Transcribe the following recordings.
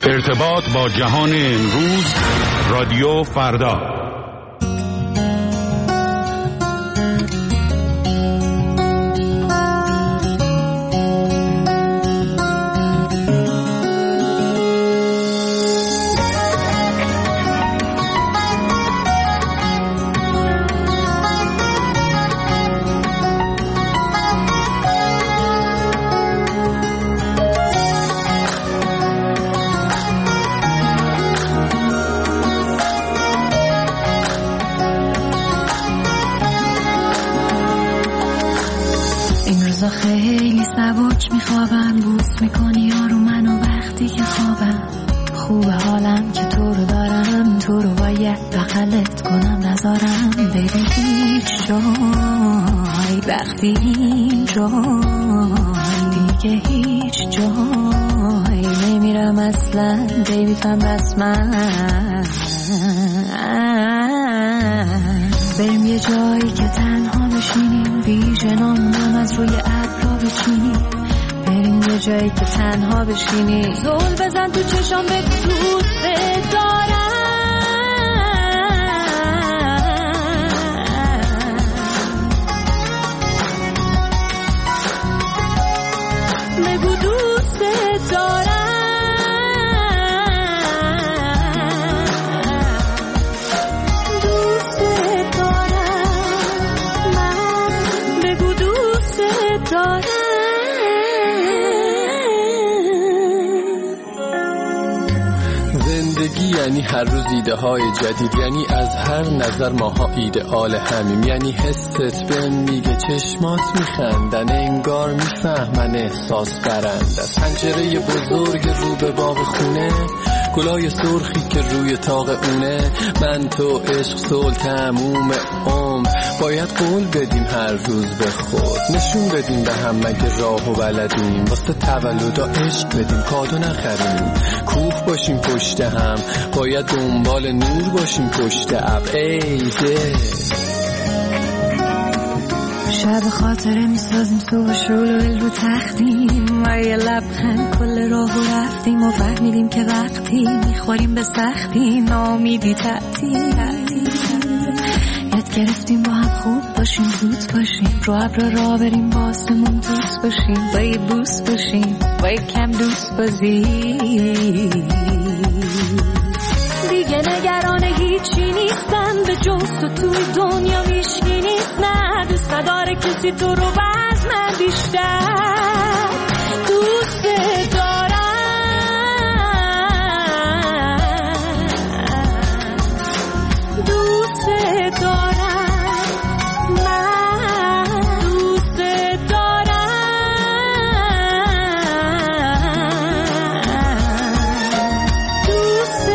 ارتباط با جهان امروز، رادیو فردا. خیلی سبک میخوابم، بوس میکنی یارو منو وقتی که خوابم. خوبه حالم که تو رو دارم، تو رو باید بغلت کنم نذارم بری هیچ جای. وقتی این جای دیگه هیچ جای نمیرم اصلا، بیبی تم رسمن. بریم یه جایی که تنها بشینیم، ویژنامونم از روی ابرا بچینیم. بریم یه جایی که تنها بشینیم، زل بزن تو چشام بگو دوست دارم. بگو دوست دارم. یعنی هر روز ایده های جدید، یعنی از هر نظر ماها ایدئال همیم. یعنی حست بهم میگه چشمات میخندن، انگار میفهمن احساس برند. از پنجره بزرگ رو به باغ خونه، گلای سرخی که روی طاق اونه. من تو عشق صلح تموم عمر، باید قول بدیم هر روز به خود، نشون بدیم به هم مگه راه و بلدیم. واسه تولدا عشق بدیم کادو نخریم، کوه باشیم پشت هم، باید دنبال نور باشیم پشت ابر. ای ده شب خاطره میسازیم، صبح شلول رو تختیم و یه لبخند کل راه رو رفتیم و فهمیدیم که وقتی میخوریم به سختی نامیدی تعطیل. یاد گرفتیم با هم خوب باشیم، زود باشیم، رو ابر را بریم با آسمون دوست باشیم، با یه بوس باشیم، با یه کم دوست بازی. دیگه نگران هیچی نیستم به جز تو، توی دنیا هیچکی نیست. نه دوست نداره کسی تو رو باز من بیشتر دوست دارم. دوست دارم، من دوست دارم. دوست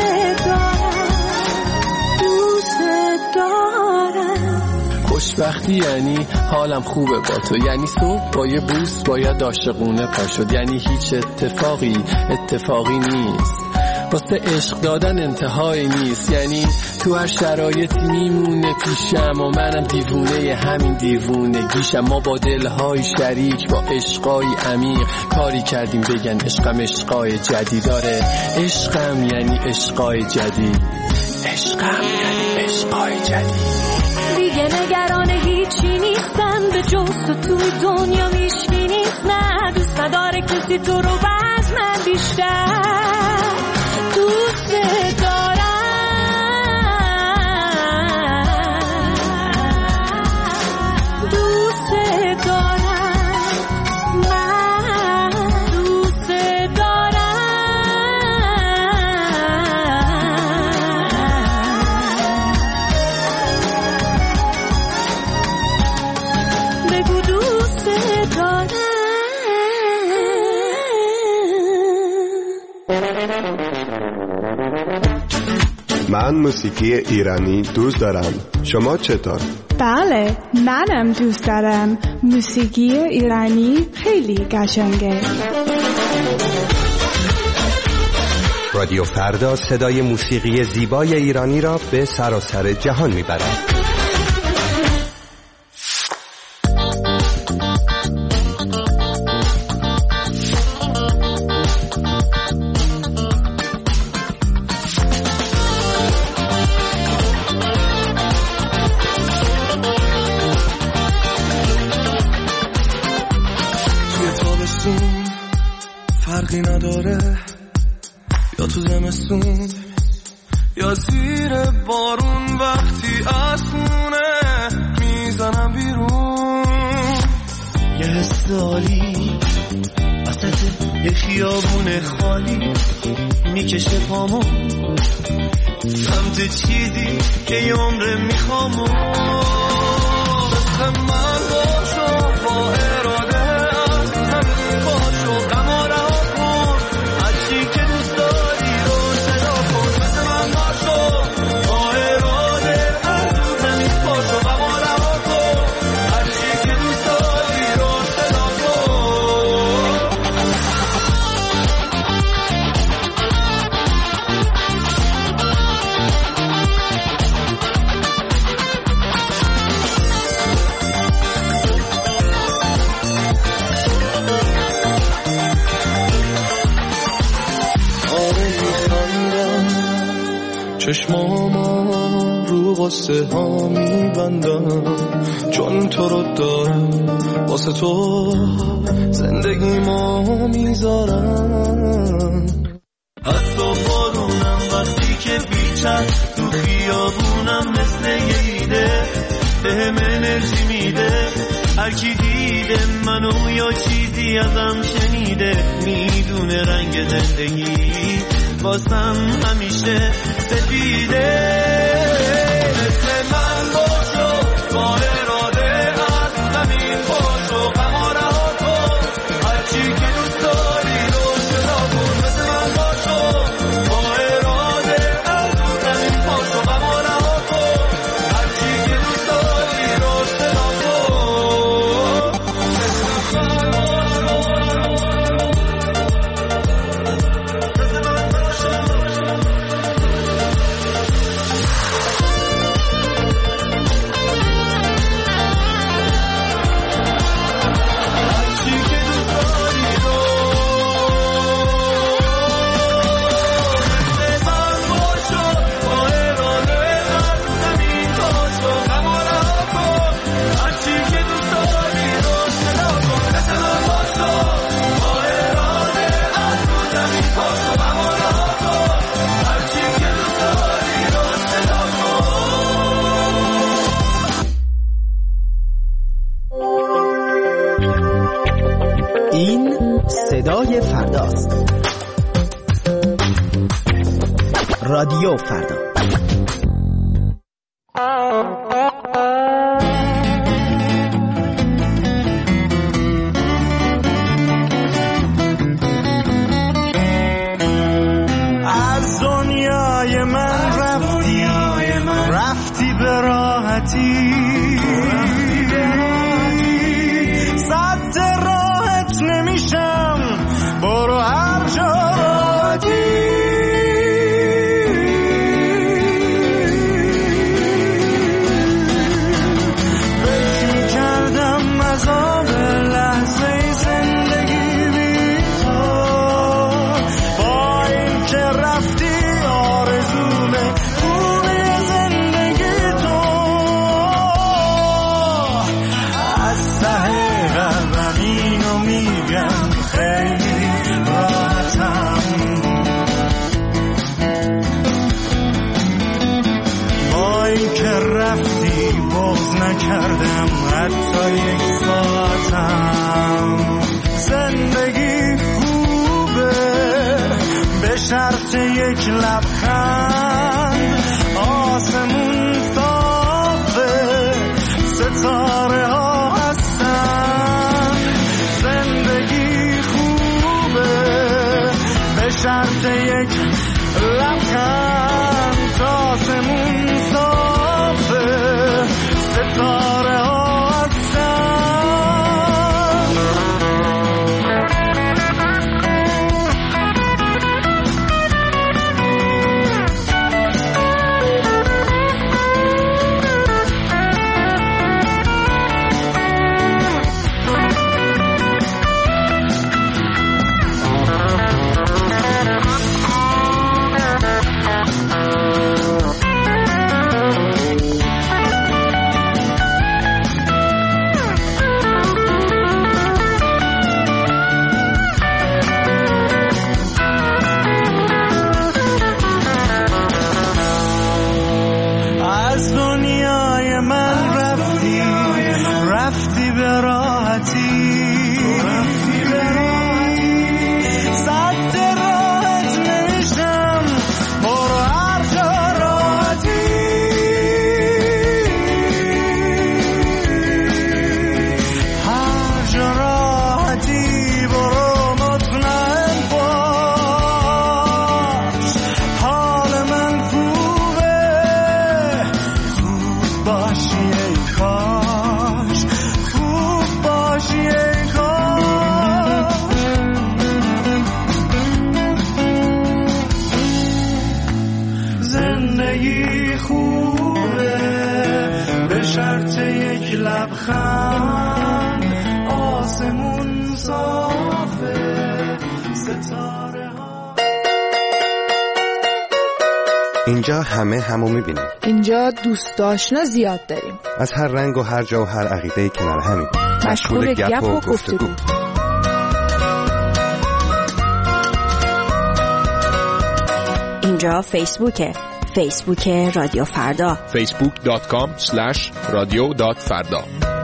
دارم. خوشبختی یعنی حالم خوبه با تو، یعنی صبح با یه بوس باید عاشقونه پا شد. یعنی هیچ اتفاقی نیست، واسه عشق دادن انتهایی نیست. یعنی تو هر شرایطی میمونه پیشم و منم دیوونه همین دیوونگیشم. ما با دلهای شریک، با عشقای عمیق کاری کردیم بگن عشقم عشقای جدید. داره عشقم یعنی عشقای جدید، عشقم یعنی عشقای جدید. دیگه نگران هیچی نیستم به جز تو، توی دنیا هیچکی نیست. نه دوست نداره کسی تو رو باز من بیشتر دوست دارم. دوست دارم، من دوست دارم. بگو دوست دارم. من موسیقی ایرانی دوست دارم. شما چطور؟ بله، منم دوست دارم. موسیقی ایرانی خیلی قشنگه. رادیو فردا صدای موسیقی زیبای ایرانی را به سراسر جهان میبرد. فرقی نداره، یا تو زمستون یا زیر بارون، وقتی از خونه میزنم بیرون. یه حس عالی وسط یه خیابون خالی میکشه پامو سمت چیزی که یه عمره میخوامو. مثل من باشو با اراده، از همین باشو غم و رها کن، هرچی که دوست داری رو صدا کن. مثل من باشو با اراده، از همین باشو غم و رها کن، هرچی که دوست داری رو صدا کن. چشمام رو قصه ها میبندم، چون تو رو دارم واسه تو زندگی ما میذارم. حتی بارونم وقتی که بیچن تو خیابونم مثل یه ایده بهم انرژی میده. هر کی دیده منو یا چیزی ازم شنیده میدونه رنگ زندگی واسم همیشه سفیده. مثل من باشو با اراده، از همین باشو غم و رها کن، هرچی که دوست داری رو صدا کن. مثل من باشو با اراده، از همین باشو غم و رها کن، هرچی که دوست داری رو صدا کن. این صدای فرداست. رادیو فردا. از دنیای من رفتی به راحتی، صد راحت نمیشم، برو هر جا راحتی. فکر میکردم عذاب لحظه زندگی بی تو، با این که رفتی آرزومه خوبی زندگی تو. از ته قلبم اینو میگم خیلی راحتم، با این که رفتی بغض نکردم حتی یک ساعتم. زندگی خوبه به شرط یک لبخند، آسمون صافه ستاره ها هستن. زندگی خوبه به شرط یک لبخند، آسمون صافه ستاره ها هستن. خوبه به شرط یک لبخند آسمون صافه ستاره ها. اینجا همه همو میبینیم. اینجا دوست داشتنا زیاد داریم. از هر رنگ و هر جا و هر عقیده‌ای کنار همیم. مشغول گپ و گفتگو. اینجا فیسبوکه. فیسبوک رادیو فردا. facebook.com/radio.farda.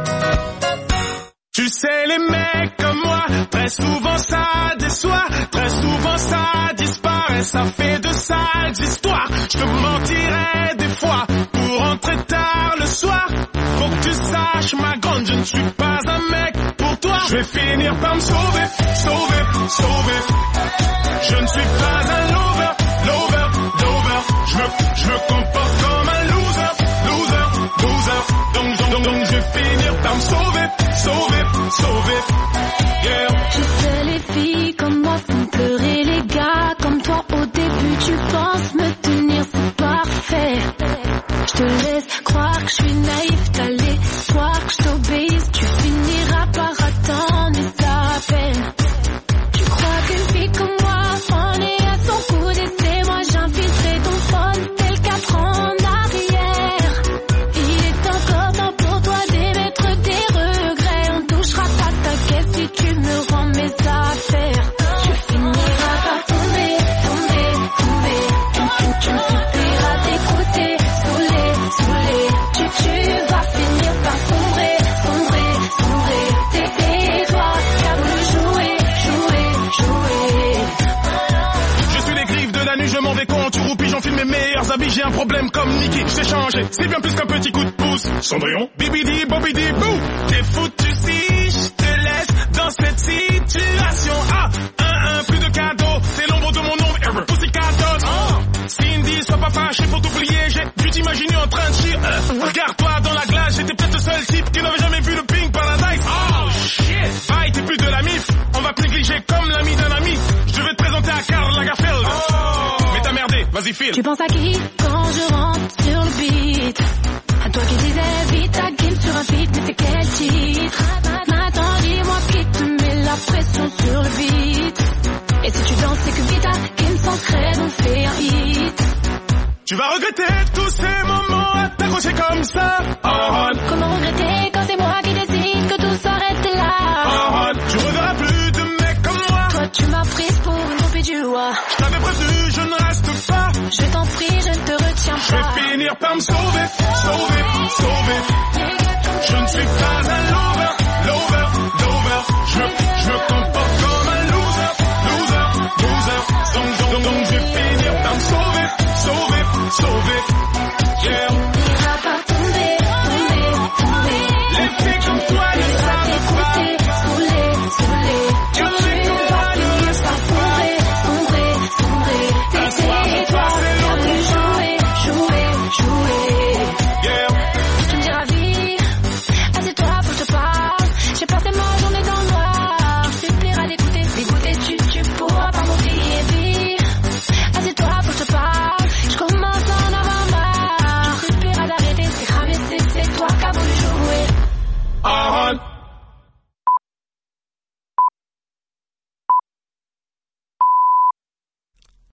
Tu sais les mecs comme moi, très souvent ça déçoit, très souvent ça disparaît, ça fait de sales histoires. Je te mentirais des fois pour rentrer tard le soir. Faut que tu saches ma grande, je ne suis pas un mec pour toi. Je vais finir par me sauver, sauver, sauver. Je ne suis pas un lover, lover, lover. Je me comporte comme un loser, loser, loser. Donc je vais finir par me sauver, sauver, sauver. Yeah. Tu sais les filles comme moi font pleurer les gars comme toi. Au début tu penses me tenir, c'est parfait. Je te laisse croire que je suis naïf, t'as l'espoir que je t'obéisse. Tu finiras par attendre et ça peine. Tu crois qu'une fille comme moi en est à son coup d'essai. Moi j'infiltrerai ton phone tel 4 ans en arrière. Il est encore temps pour toi d'émettre des regrets. On touchera pas ta caisse si tu me rends mes affaires. Tu finiras par tomber, tomber, tomber. Tu me suffiras d'écouter, saouler, saouler. Tu vas finir par sombrer, sombrer, sombrer. C'est toi qui as voulu jouer, jouer, jouer. Je suis les griffes de la nuit, je m'en vais quand tu roupilles, j'enfile mes meilleurs habits. J'ai un problème comme Nicky, je t'ai changé, c'est bien plus qu'un petit coup de pouce. Cendrillon, bibidi, bobidi, bou. T'es foutu si je te laisse dans cette situation. Ah, plus de cadeaux, c'est l'ombre de mon ombre, ever. Pussy cadeaux. Cindy, sois pas fâché, faut t'oublier, j'ai dû t'imaginer en train de chier. Regarde-toi dans la glace, j'étais peut-être le seul type qui n'avait jamais vu le Pink Paradise. Oh shit, bye, t'es plus de la mif. On va te négliger comme l'ami d'un ami. Je vais te présenter à Karl Lagerfeld. Mais t'as merdé, vas-y file. Tu penses à qui quand je rentre sur le beat? À toi qui disais vite ta game sur un feat, mais c'est quel titre? Maintenant dis-moi qui te met la pression sur le beat. Et si tu danses c'est que Vita game sans crête on fait un hit. Tu vas regretter tous ces moments à t'accrocher comme ça. Comment regretter quand c'est moi qui décide que tout s'arrête là? Tu reverras plus de mecs comme moi. Toi tu m'as prise pour une groupie du roi. Je t'avais prévenu, je ne reste pas. Je t'en prie, je ne te retiens pas. Je vais finir par me sauver, sauver, sauver. Je ne suis pas